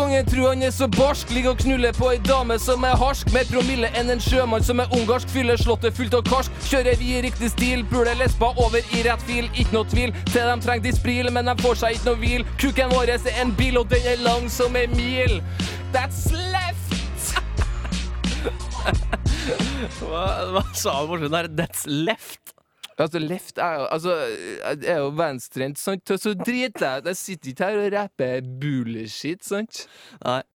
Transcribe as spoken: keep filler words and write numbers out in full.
kongen tror han er så barsk, ligger og knuller på ei dame som er harsk, mer promille enn en sjømann som er ungarsk, fyller slottet fullt av karsk, kjører vi i riktig stil, burde lespa over i rett fil, ikke noe tvil, til de trenger dispril, men de får seg ikke noe hvil, kuken vår er en bil, og den er lang som en mil. That's left! Hva, hva sa du Morten der? That's left? Altså, left er jo, altså, jeg er jo venstrehendt, sant? Så drit jeg, jeg sitter ikke her og rapper bullshit, sant? Nei.